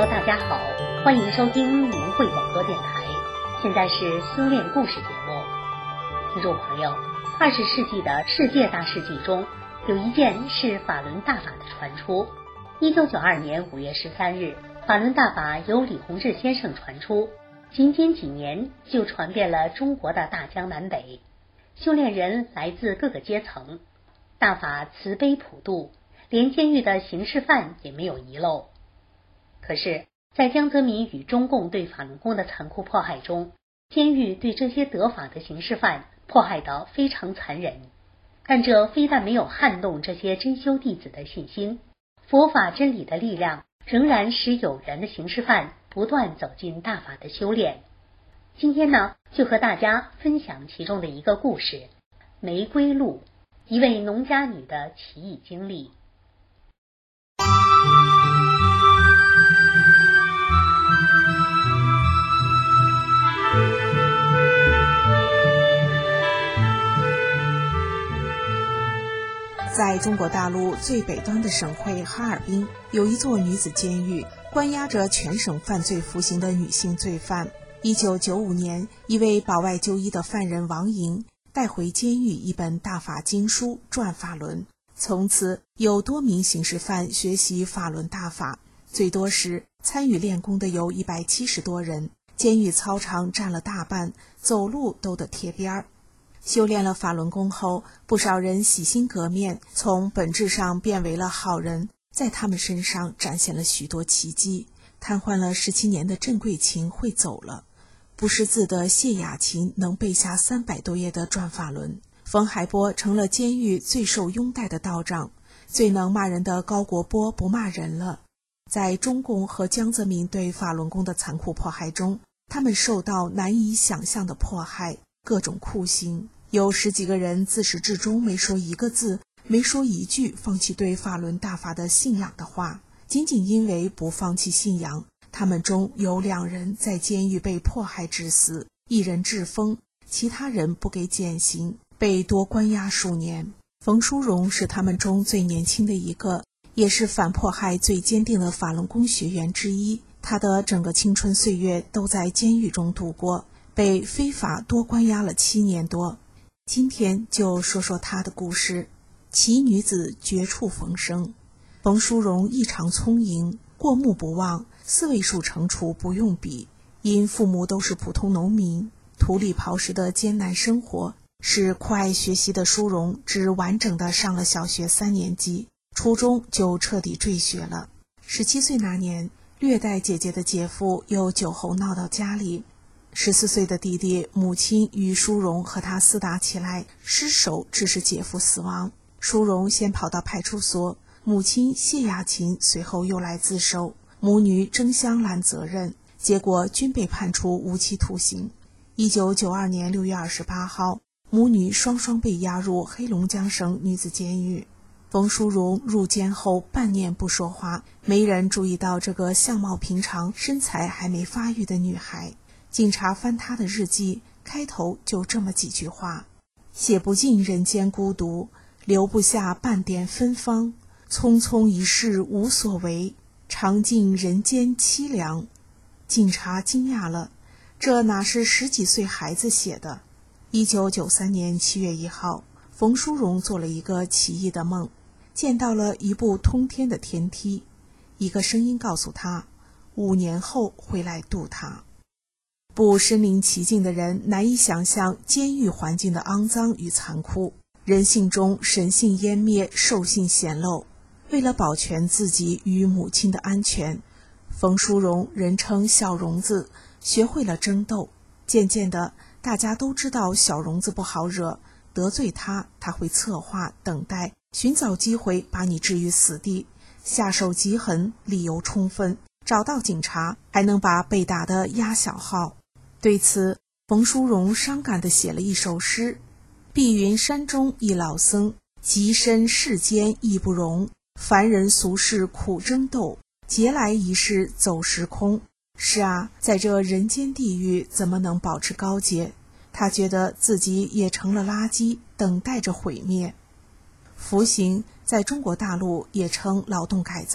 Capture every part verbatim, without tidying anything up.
大家好，欢迎收听明慧广播电台，现在是修炼故事节目。听众朋友，二十世纪的世界大事记中，有一件是法轮大法的传出。一九九二年五月十三日，法轮大法由李洪志先生传出，仅仅几年就传遍了中国的大江南北，修炼人来自各个阶层，大法慈悲普度，连监狱的刑事犯也没有遗漏。可是在江泽民与中共对法轮功的残酷迫害中，监狱对这些得法的刑事犯迫害得非常残忍，但这非但没有撼动这些真修弟子的信心，佛法真理的力量仍然使有缘的刑事犯不断走进大法的修炼。今天呢，就和大家分享其中的一个故事，玫瑰露，一位农家女的奇异经历。 在中国大陆最北端的省会哈尔滨，有一座女子监狱，关押着全省犯罪服刑的女性罪犯。一九九五年，一位保外就医的犯人王莹带回监狱一本大法经书《转法轮》，从此有多名刑事犯学习法轮大法，最多时参与练功的有一百七十多人，监狱操场占了大半，走路都得贴边儿。修炼了法轮功后，不少人洗心革面，从本质上变为了好人，在他们身上展现了许多奇迹。瘫痪了十七年的郑桂琴会走了，不识字的谢雅琴能背下三百多页的转法轮，冯海波成了监狱最受拥戴的道长，最能骂人的高国波不骂人了。在中共和江泽民对法轮功的残酷迫害中，他们受到难以想象的迫害，各种酷刑。有十几个人自始至终没说一个字，没说一句放弃对法轮大法的信仰的话。仅仅因为不放弃信仰，他们中有两人在监狱被迫害致死，一人致疯，其他人不给减刑，被多关押数年。冯淑荣是他们中最年轻的一个，也是反迫害最坚定的法轮功学员之一。他的整个青春岁月都在监狱中度过，被非法多关押了七年多。今天就说说她的故事。奇女子绝处逢生。冯淑荣异常聪颖，过目不忘，四位数乘除不用笔。因父母都是普通农民，土里刨食的艰难生活，使酷爱学习的淑荣只完整的上了小学三年级，初中就彻底辍学了。十七岁那年，略带姐姐的姐夫又酒后闹到家里，十四岁的弟弟母亲与淑荣和他厮打起来，失手致使姐夫死亡。淑荣先跑到派出所，母亲谢雅琴随后又来自首，母女争相揽责任，结果均被判处无期徒刑。一九九二年六月二十八号，母女双双被押入黑龙江省女子监狱。冯淑荣入监后半年不说话，没人注意到这个相貌平常、身材还没发育的女孩。警察翻她的日记，开头就这么几句话：写不尽人间孤独，留不下半点芬芳，匆匆一世无所为，尝尽人间凄凉。警察惊讶了，这哪是十几岁孩子写的？一九九三年七月一号，冯淑荣做了一个奇异的梦，见到了一部通天的天梯，一个声音告诉他，五年后会来渡他。不身临其境的人难以想象监狱环境的肮脏与残酷，人性中神性湮灭，兽性显露。为了保全自己与母亲的安全，冯淑荣人称小荣子，学会了争斗。渐渐的，大家都知道小荣子不好惹，得罪他，他会策划、等待、寻找机会把你置于死地，下手极狠，理由充分，找到警察还能把被打得压小号。对此，冯淑荣伤感地写了一首诗：碧云山中一老僧，极身世间亦不容，凡人俗世苦争斗，劫来一世走时空。是啊，在这人间地狱怎么能保持高洁？他觉得自己也成了垃圾，等待着毁灭。服刑在中国大陆也称劳动改造，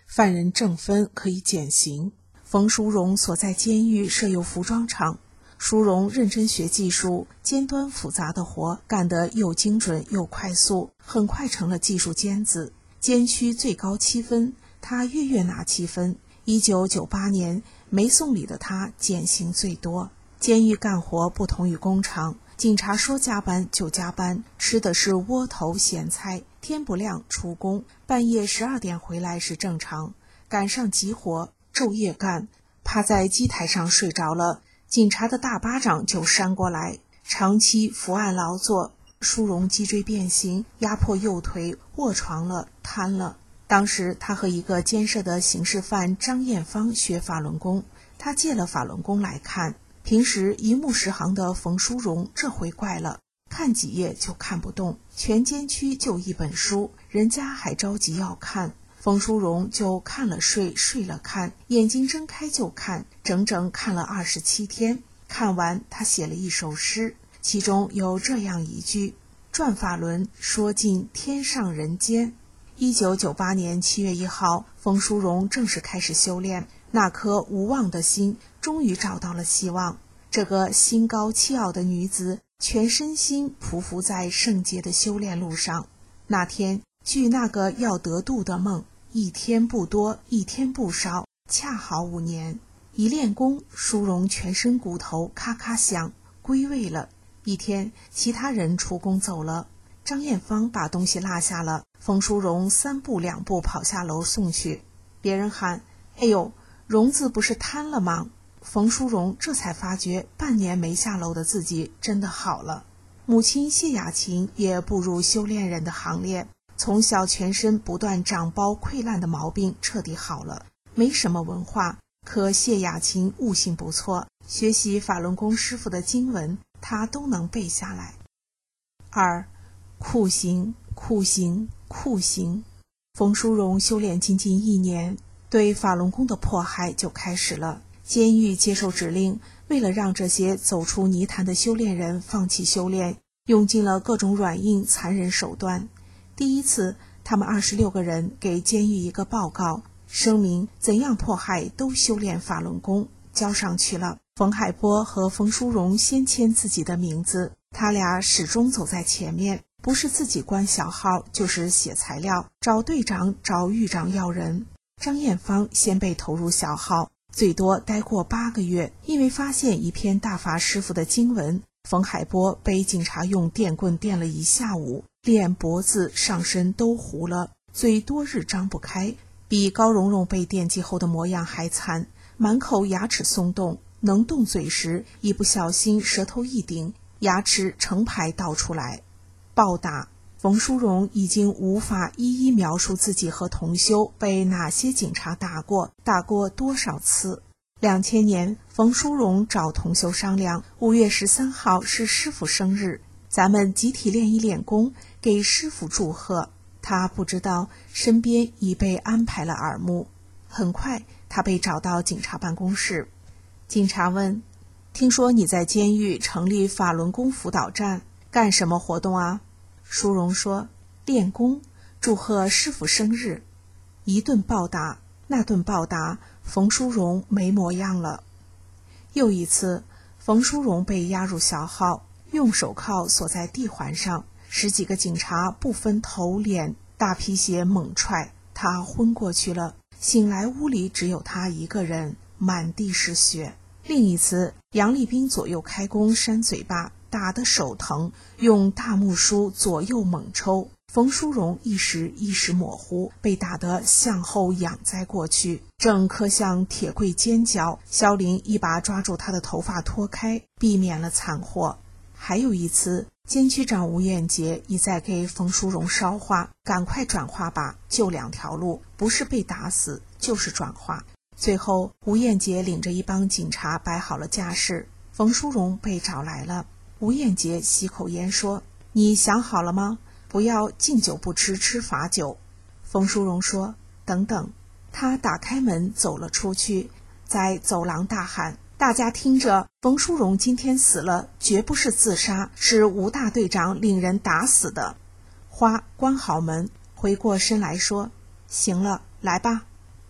犯人正分可以减刑。冯淑荣所在监狱设有服装厂，淑荣认真学技术，尖端复杂的活干得又精准又快速，很快成了技术尖子。监区最高七分，他月月拿七分。一九九八年，没送礼的他减刑最多。监狱干活不同于工厂，警察说加班就加班，吃的是窝头咸菜，天不亮出工，半夜十二点回来是正常。赶上急活，昼夜干，趴在机台上睡着了，警察的大巴掌就扇过来。长期伏案劳作，淑荣脊椎变形，压迫右腿，卧床了，瘫了。当时他和一个监舍的刑事犯张艳芳学法轮功，他借了法轮功来看。平时一目十行的冯淑荣这回怪了，看几页就看不动，全监区就一本书，人家还着急要看，冯淑荣就看了睡，睡了看，眼睛睁开就看，整整看了二十七天。看完他写了一首诗，其中有这样一句：转法轮，说尽天上人间。一九九八年七月一号，冯淑荣正式开始修炼，那颗无望的心终于找到了希望。这个心高气傲的女子，全身心匍匐在圣洁的修炼路上。那天，距那个要得度的梦，一天不多，一天不少，恰好五年。一练功，淑荣全身骨头咔咔响，归位了。一天，其他人出宫走了，张艳芳把东西落下了，冯淑荣三步两步跑下楼送去。别人喊：哎呦，荣子不是瘫了吗？冯淑荣这才发觉半年没下楼的自己真的好了。母亲谢雅琴也步入修炼人的行列，从小全身不断长包溃烂的毛病彻底好了。没什么文化，可谢雅琴悟性不错，学习法轮功师傅的经文她都能背下来。二，酷刑酷刑酷刑。冯淑荣修炼仅仅一年，对法轮功的迫害就开始了。监狱接受指令，为了让这些走出泥潭的修炼人放弃修炼，用尽了各种软硬残忍手段。第一次，他们二十六个人给监狱一个报告，声明怎样迫害都修炼法轮功，交上去了。冯海波和冯淑荣先签自己的名字，他俩始终走在前面，不是自己关小号，就是写材料，找队长找狱长要人。张艳芳先被投入小号，最多待过八个月，因为发现一篇大法师傅的经文，冯海波被警察用电棍电了一下午，脸脖子上身都糊了，嘴多日张不开，比高蓉蓉被电击后的模样还惨，满口牙齿松动，能动嘴时一不小心舌头一顶，牙齿成排倒出来。暴打，冯淑荣已经无法一一描述自己和同修被哪些警察打过，打过多少次。两千年，冯淑荣找同修商量，五月十三号是师傅生日，咱们集体练一练功，给师傅祝贺。他不知道身边已被安排了耳目。很快，他被找到警察办公室。警察问：听说你在监狱成立法轮功辅导站，干什么活动啊？淑荣说：练功，祝贺师傅生日。一顿暴打，那顿暴打，冯淑荣没模样了。又一次，冯淑荣被押入小号，用手铐锁在地环上，十几个警察不分头脸，大皮鞋猛踹，他昏过去了。醒来屋里只有他一个人，满地是血。另一次，杨立兵左右开弓扇嘴巴，打得手疼，用大木梳左右猛抽，冯淑荣一时意识模糊，被打得向后仰栽过去，正磕向铁柜尖角，萧林一把抓住他的头发拖开，避免了惨祸。还有一次，监区长吴彦杰一再给冯淑荣捎话，赶快转化吧，就两条路，不是被打死就是转化。最后，吴彦杰领着一帮警察摆好了架势，冯淑荣被找来了。吴彦杰吸口烟说：你想好了吗？不要敬酒不吃吃罚酒。冯淑荣说：等等。他打开门走了出去，在走廊大喊：大家听着，冯淑荣今天死了，绝不是自杀，是吴大队长领人打死的。花关好门，回过身来说：行了，来吧。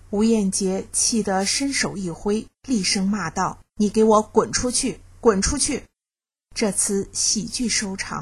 吴彦杰气得伸手一挥，厉声骂道：你给我滚出去，滚出去！这次喜剧收场。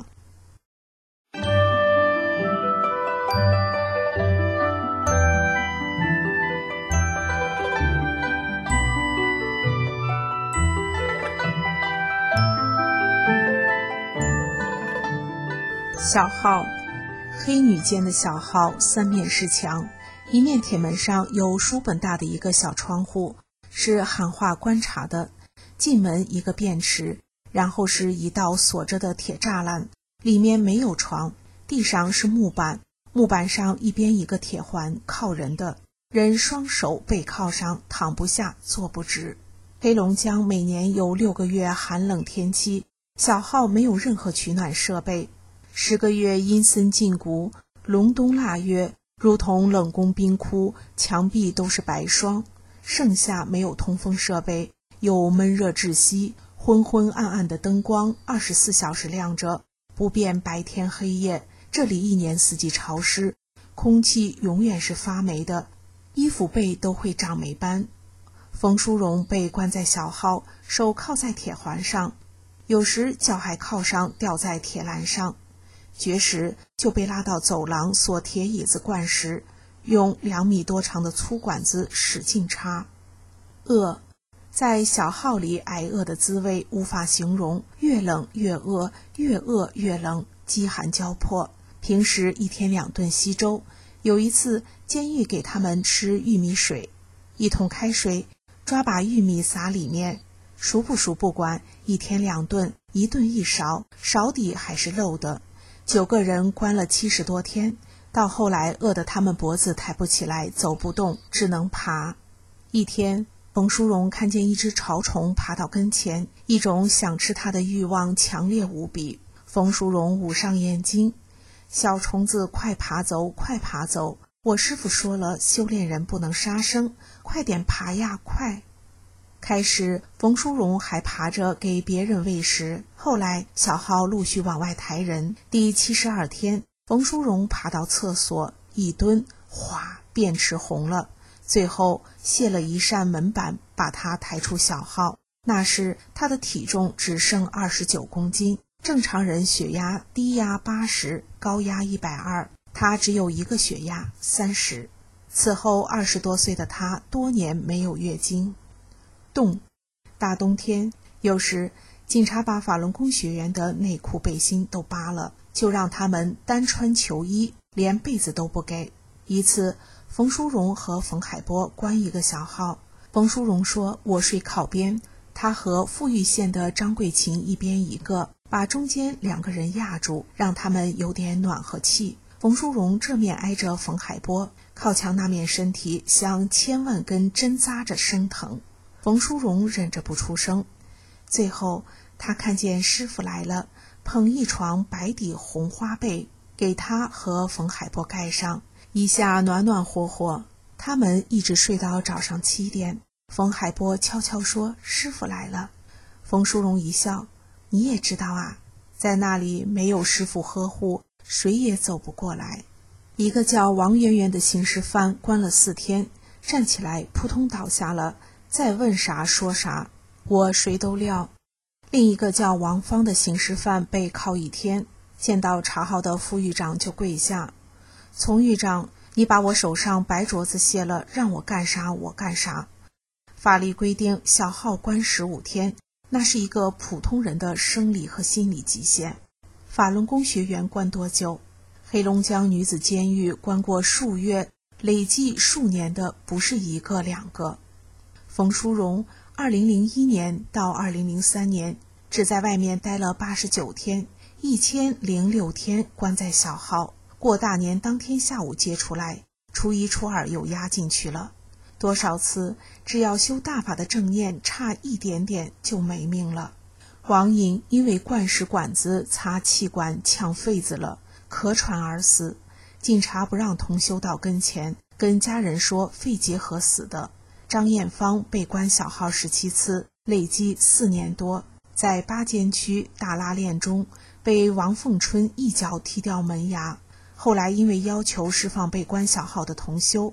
小号，黑女间的小号三面是墙，一面铁门上有书本大的一个小窗户，是喊话观察的。进门一个便池，然后是一道锁着的铁栅栏，里面没有床，地上是木板，木板上一边一个铁环靠人的，人双手背靠上，躺不下，坐不直。黑龙江每年有六个月寒冷天气，小号没有任何取暖设备。十个月阴森禁锢，隆冬腊月，如同冷宫冰窟，墙壁都是白霜。盛夏没有通风设备，有闷热窒息，昏昏暗暗的灯光二十四小时亮着，不变白天黑夜。这里一年四季潮湿，空气永远是发霉的，衣服被都会长霉斑。冯淑荣被关在小号，手靠在铁环上，有时脚还靠上吊在铁栏上。绝食就被拉到走廊锁铁椅子灌食，用两米多长的粗管子使劲插。饿，在小号里挨饿的滋味无法形容，越冷越饿，越饿越冷，饥寒交迫。平时一天两顿稀粥，有一次监狱给他们吃玉米水，一桶开水，抓把玉米撒里面，熟不熟不管，一天两顿，一顿一勺，勺底还是漏的。九个人关了七十多天，到后来饿得他们脖子抬不起来，走不动，只能爬。一天，冯淑荣看见一只潮虫爬到跟前，一种想吃它的欲望强烈无比。冯淑荣捂上眼睛，小虫子快爬走，快爬走！我师父说了，修炼人不能杀生，快点爬呀，快！开始冯淑荣还爬着给别人喂食，后来小号陆续往外抬人。第七十二天，冯淑荣爬到厕所一蹲，哗，便池红了。最后卸了一扇门板，把他抬出小号。那时他的体重只剩二十九公斤，正常人血压低压八十，高压一百二，他只有一个血压三十。此后二十多岁的他多年没有月经。冻，大冬天，有时警察把法轮功学员的内裤背心都扒了，就让他们单穿球衣，连被子都不给。一次，冯淑荣和冯海波关一个小号，冯淑荣说我睡靠边，他和富裕县的张桂琴一边一个，把中间两个人压住，让他们有点暖和气。冯淑荣这面挨着冯海波，靠墙那面身体像千万根针扎着生疼。冯淑荣忍着不出声，最后他看见师傅来了，捧一床白底红花被给他和冯海波盖上，一下暖暖和和。他们一直睡到早上七点。冯海波悄悄说师傅来了。冯淑荣一笑，你也知道啊，在那里没有师傅呵护，谁也走不过来。一个叫王媛媛的刑事犯关了四天，站起来扑通倒下了，再问啥说啥，我谁都撂。另一个叫王芳的刑事犯被铐一天，见到查号的副狱长就跪下，丛狱长，你把我手上白镯子卸了，让我干啥我干啥。法律规定小号关十五天，那是一个普通人的生理和心理极限。法轮功学员关多久？黑龙江女子监狱关过数月，累计数年的不是一个两个。冯淑荣二零零一年到二零零三年只在外面待了八十九天，一千零六天关在小号，过大年当天下午接出来，初一初二又押进去了。多少次只要修大法的正念差一点点就没命了。王颖因为灌食管子插气管呛肺子了，咳喘而死，警察不让同修到跟前，跟家人说肺结核死的。张艳芳被关小号十七次，累计四年多，在八监区大拉练中被王凤春一脚踢掉门牙，后来因为要求释放被关小号的同修，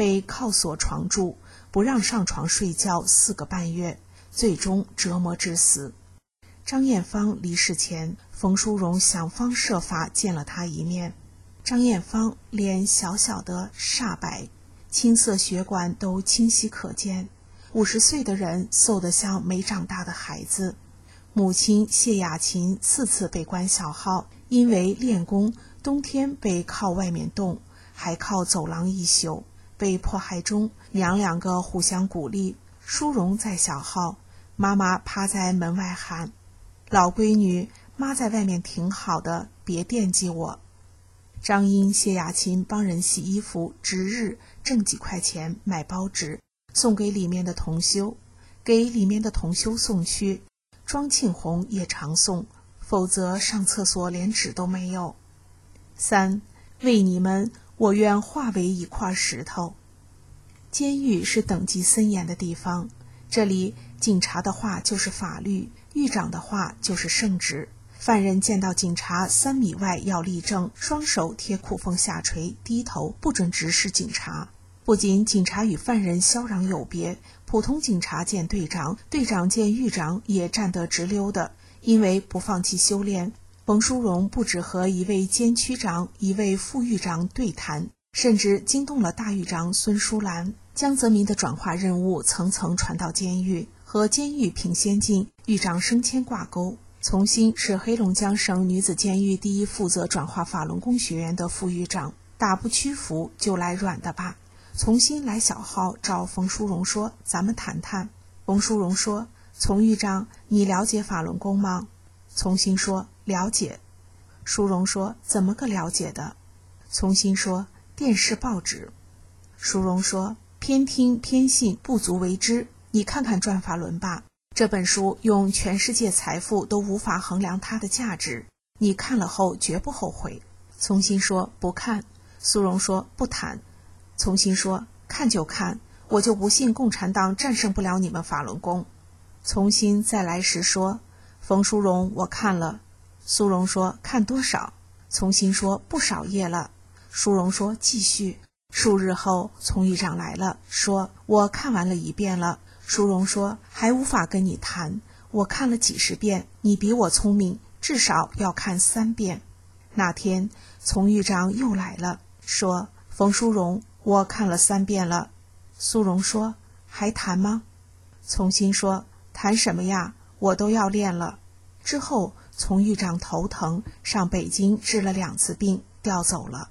被铐锁床住，不让上床睡觉四个半月，最终折磨致死。张艳芳离世前，冯淑荣想方设法见了他一面。张艳芳脸小小的煞白，青色血管都清晰可见，五十岁的人瘦得像没长大的孩子。母亲谢雅琴四次被关小号，因为练功，冬天被靠外面冻，还靠走廊一宿。被迫害中，娘两个互相鼓励。淑荣在小号，妈妈趴在门外喊：老闺女，妈在外面挺好的，别惦记我。张英、谢雅琴帮人洗衣服，值日挣几块钱买包纸，送给里面的同修，给里面的同修送去。庄庆红也常送，否则上厕所连纸都没有。三，为你们，我愿化为一块石头。监狱是等级森严的地方，这里警察的话就是法律，狱长的话就是圣旨。犯人见到警察三米外要立正，双手贴裤缝下垂，低头，不准直视警察。不仅警察与犯人萧壤有别，普通警察见队长，队长见狱长也站得直溜的。因为不放弃修炼，冯淑荣不只和一位监区长、一位副狱长对谈，甚至惊动了大狱长孙淑兰。江泽民的转化任务层层传到监狱，和监狱评先进、狱长升迁挂钩。从新是黑龙江省女子监狱第一负责转化法轮功学员的副狱长，打不屈服就来软的吧。从新来小号找冯淑荣说：咱们谈谈。冯淑荣说：从狱长，你了解法轮功吗？从新说：了解。淑荣说：怎么个了解的？从新说：电视报纸。淑荣说：偏听偏信不足为知，你看看转法轮吧，这本书用全世界财富都无法衡量它的价值，你看了后绝不后悔。从新说：不看。苏荣说：不谈。从新说：看就看，我就不信共产党战胜不了你们法轮功。从新再来时说：冯淑荣，我看了。苏荣说：看多少？从新说：不少页了。淑荣说：继续。数日后，从狱长来了，说：我看完了一遍了。淑荣说：还无法跟你谈，我看了几十遍，你比我聪明，至少要看三遍。那天，从狱长又来了，说：冯淑荣，我看了三遍了。苏荣说：还谈吗？从新说：谈什么呀，我都要练了。之后，从狱长头疼，上北京治了两次病，调走了。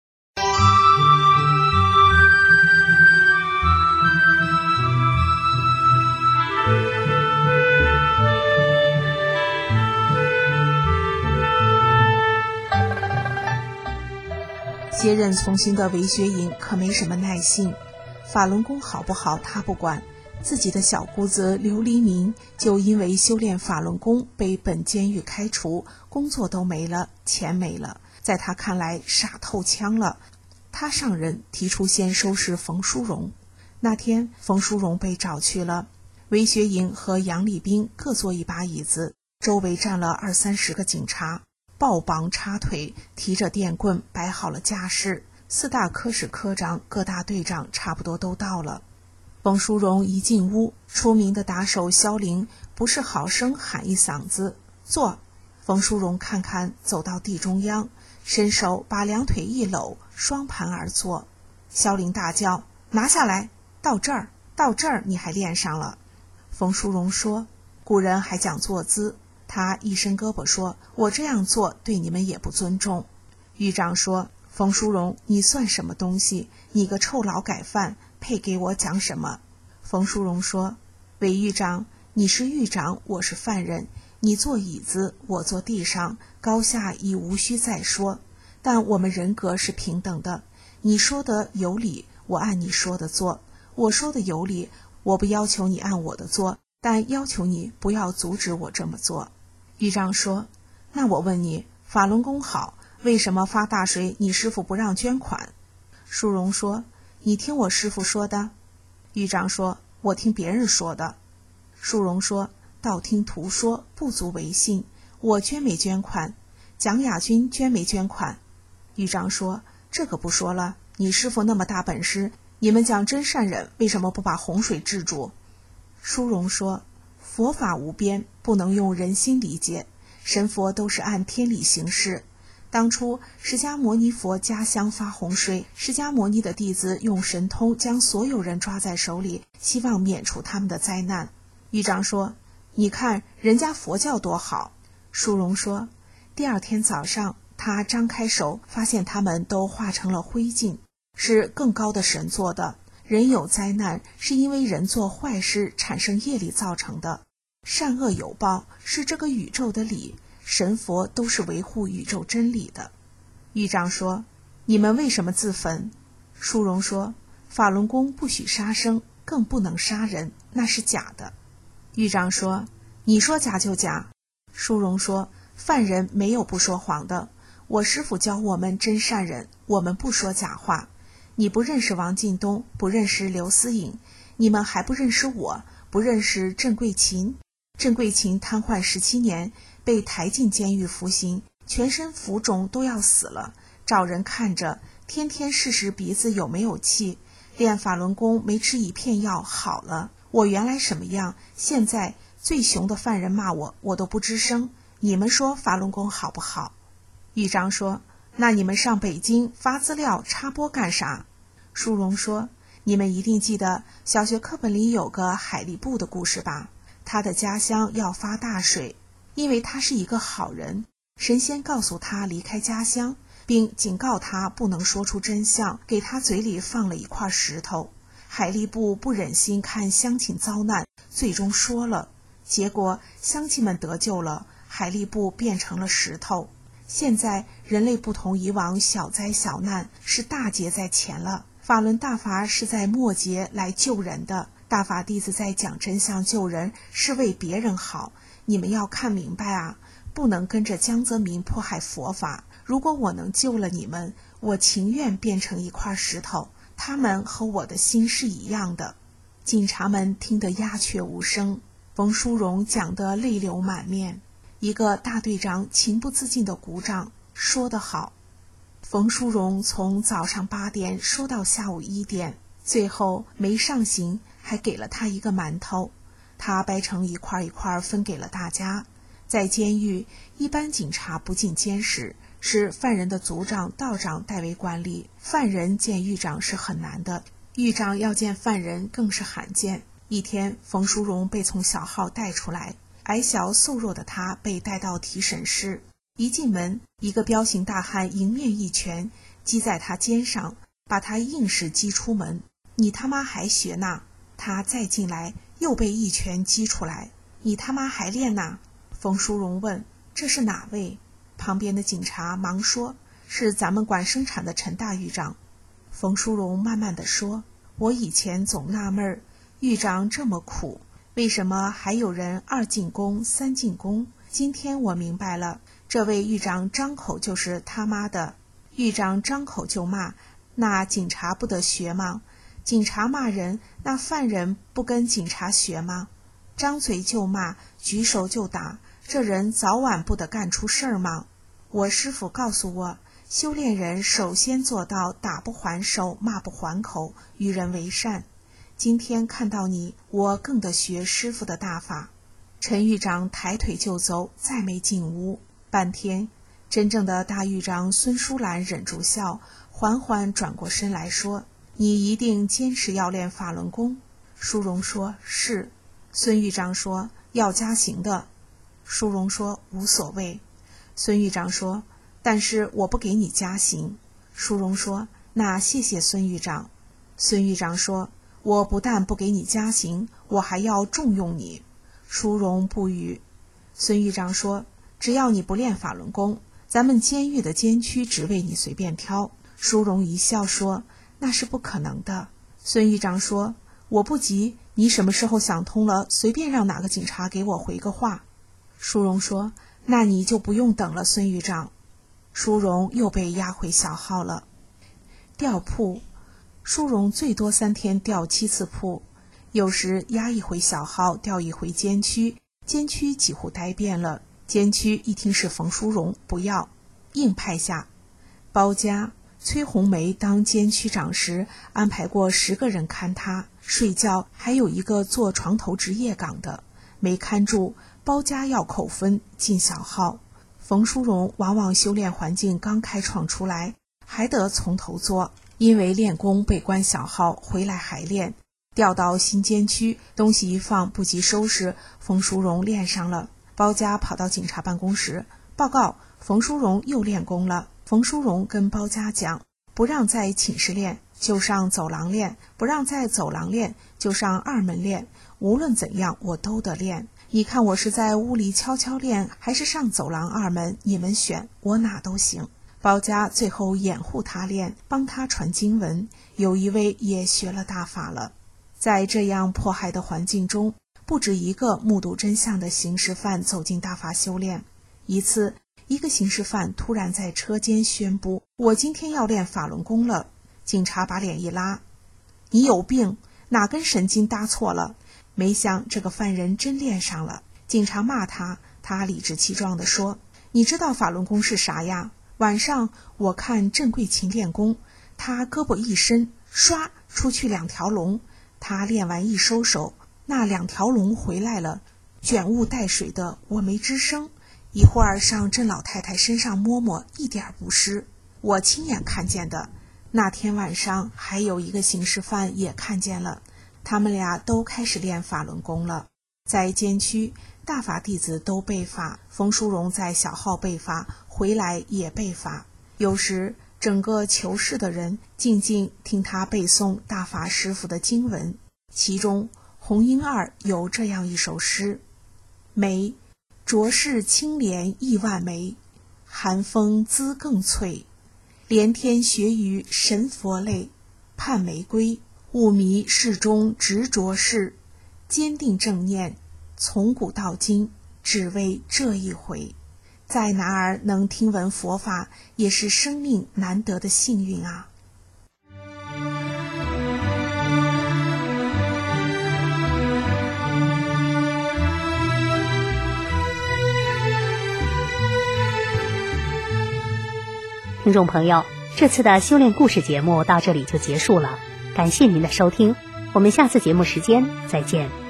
接任从新的韦学颖可没什么耐性，法轮功好不好他不管，自己的小姑子刘黎明就因为修炼法轮功被本监狱开除，工作都没了，钱没了，在他看来傻透腔了。他上任提出先收拾冯淑荣。那天冯淑荣被找去了，韦学颖和杨立兵各坐一把椅子，周围站了二三十个警察，抱膀插腿，提着电棍，摆好了架势。四大科室科长、各大队长差不多都到了。冯淑荣一进屋，出名的打手肖玲不是好声喊一嗓子坐。冯淑荣看看，走到地中央，伸手把两腿一搂，双盘而坐。肖玲大叫：拿下来，到这儿，到这儿你还练上了。冯淑荣说：古人还讲坐姿。他一伸胳膊说：我这样做对你们也不尊重。狱长说：冯淑荣，你算什么东西？你个臭劳改犯，配给我讲什么？冯淑荣说：韦狱长，你是狱长，我是犯人，你坐椅子，我坐地上，高下已无需再说，但我们人格是平等的。你说的有理，我按你说的做；我说的有理，我不要求你按我的做，但要求你不要阻止我这么做。狱长说：那我问你，法轮功好，为什么发大水你师父不让捐款？淑荣说：你听我师父说的。狱长说：我听别人说的。淑荣说：道听途说，不足为信，我捐没捐款？蒋亚军捐没捐款？狱长说：这个不说了，你师父那么大本事， 你们讲真善忍，为什么不把洪水治住？殊荣说，佛法无边，不能用人心理解，神佛都是按天理行事。当初释迦牟尼佛家乡发洪水，释迦牟尼的弟子用神通将所有人抓在手里，希望免除他们的灾难。狱长说，你看人家佛教多好。殊荣说，第二天早上他张开手，发现他们都化成了灰烬，是更高的神做的。人有灾难是因为人做坏事产生业力造成的，善恶有报是这个宇宙的理，神佛都是维护宇宙真理的。狱长说，你们为什么自焚？殊荣说，法轮功不许杀生，更不能杀人，那是假的。狱长说，你说假就假。殊荣说，犯人没有不说谎的，我师父教我们真善忍，我们不说假话。你不认识王进东，不认识刘思颖，你们还不认识我，不认识郑桂琴。郑桂琴瘫痪十七年，被抬进监狱服刑，全身浮肿都要死了，找人看着，天天试试鼻子有没有气，练法轮功没吃一片药好了。我原来什么样，现在最凶的犯人骂我，我都不吱声。你们说法轮功好不好？狱长说，那你们上北京发资料插播干啥？殊荣说，你们一定记得小学课本里有个海力布的故事吧？他的家乡要发大水，因为他是一个好人，神仙告诉他离开家乡，并警告他不能说出真相，给他嘴里放了一块石头。海力布不忍心看乡亲遭难，最终说了，结果乡亲们得救了，海力布变成了石头。现在人类不同以往小灾小难，是大劫在前了。法轮大法是在末劫来救人的，大法弟子在讲真相救人，是为别人好。你们要看明白啊，不能跟着江泽民迫害佛法。如果我能救了你们，我情愿变成一块石头，他们和我的心是一样的。警察们听得鸦雀无声，冯淑荣讲得泪流满面。一个大队长情不自禁地鼓掌，说得好。冯淑荣从早上八点说到下午一点，最后没上刑，还给了他一个馒头，他掰成一块一块分给了大家。在监狱，一般警察不进监室，是犯人的组长、道长代为管理，犯人见狱长是很难的，狱长要见犯人更是罕见。一天，冯淑荣被从小号带出来，矮小瘦弱的他被带到提审室，一进门，一个彪形大汉迎面一拳击在他肩上，把他硬是击出门。你他妈还学呢？他再进来又被一拳击出来。你他妈还练呢？冯淑荣问，这是哪位？旁边的警察忙说，是咱们管生产的陈大狱长。冯淑荣慢慢地说，我以前总纳闷，狱长这么苦，为什么还有人二进宫三进宫？今天我明白了，这位狱长张口就是他妈的。狱长张口就骂，那警察不得学吗？警察骂人，那犯人不跟警察学吗？张嘴就骂，举手就打，这人早晚不得干出事儿吗？我师父告诉我，修炼人首先做到打不还手，骂不还口，与人为善。今天看到你，我更得学师父的大法。陈狱长抬腿就走，再没进屋。半天，真正的大狱长孙淑兰忍住笑，缓缓转过身来说，你一定坚持要练法轮功？淑荣说，是。孙狱长说，要加刑的。淑荣说，无所谓。孙狱长说，但是我不给你加刑。淑荣说，那谢谢孙狱长。孙狱长说，我不但不给你加刑，我还要重用你。淑荣不语。孙狱长说，只要你不练法轮功，咱们监狱的监区职位你随便挑。淑荣一笑说，那是不可能的。孙狱长说，我不急，你什么时候想通了，随便让哪个警察给我回个话。淑荣说，那你就不用等了，孙狱长。淑荣又被押回小号了。调铺，淑荣最多三天调七次铺，有时押一回小号，调一回监区，监区几乎呆遍了。监区一听是冯淑荣，不要，硬派下。包家， 崔红梅当监区长时，安排过十个人看她睡觉，还有一个做床头值夜岗的，没看住，包家要扣分进小号。冯淑荣往往修炼环境刚开创出来，还得从头做，因为练功被关小号，回来还练。调到新监区，东西一放不及收拾，冯淑荣练上了。包家跑到警察办公室报告，冯淑荣又练功了。冯淑荣跟包家讲，不让在寝室练，就上走廊练，不让在走廊练，就上二门练，无论怎样我都得练。你看我是在屋里悄悄练，还是上走廊二门，你们选，我哪都行。包家最后掩护他练，帮他传经文，有一位也学了大法了。在这样迫害的环境中，不止一个目睹真相的刑事犯走进大法修炼。一次，一个刑事犯突然在车间宣布，我今天要练法轮功了。警察把脸一拉，你有病，哪根神经搭错了？没想这个犯人真练上了。警察骂他，他理直气壮地说，你知道法轮功是啥呀？晚上我看郑桂琴练功，他胳膊一伸，唰出去两条龙，他练完一收手，那两条龙回来了，卷雾带水的，我没吱声。一会儿上郑老太太身上摸摸，一点不湿，我亲眼看见的。那天晚上还有一个刑事犯也看见了，他们俩都开始练法轮功了。在监区，大法弟子都被罚，冯淑荣在小号被罚，回来也被罚。有时整个囚室的人静静听他背诵大法师父的经文，其中红英二有这样一首诗：梅浊世清莲亿万枚，寒风姿更翠，连天学于神佛类，盼玫瑰雾迷世中执着事，坚定正念，从古到今只为这一回。在哪儿能听闻佛法，也是生命难得的幸运啊。 听众朋友，这次的修炼故事节目到这里就结束了，感谢您的收听，我们下次节目时间再见。